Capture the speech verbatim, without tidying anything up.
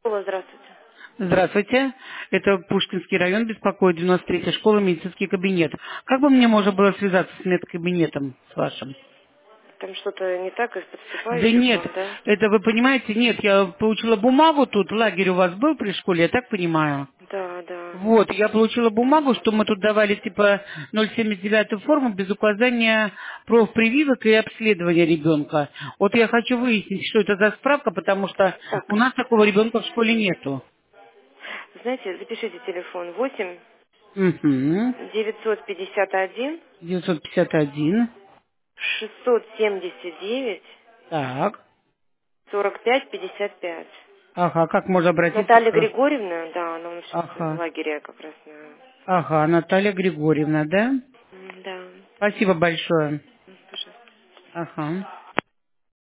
Алло, здравствуйте. Здравствуйте. Это Пушкинский район, беспокоит девяносто третья школа, медицинский кабинет. Как бы мне можно было связаться с медкабинетом с вашим? Там что-то не так из Да поступающих нет, вам, да? это вы понимаете, нет, я получила бумагу тут, лагерь у вас был при школе, я так понимаю. Да, да. Вот, я получила бумагу, что мы тут давали типа ноль семьдесят девятую форму без указания профпрививок и обследования ребенка. Вот я хочу выяснить, что это за справка, потому что Так, у нас такого ребенка в школе нету. знаете, запишите телефон восемь Угу. девятьсот пятьдесят один девятьсот пятьдесят один. шестьсот семьдесят девять Так. сорок пять пятьдесят пять. Ага, как можно обратиться Наталья к... Григорьевна, да, она у нас сейчас в Ага. лагере как раз на... Ага, Наталья Григорьевна, да? М, Да, Спасибо большое. М, пожалуйста. Ага.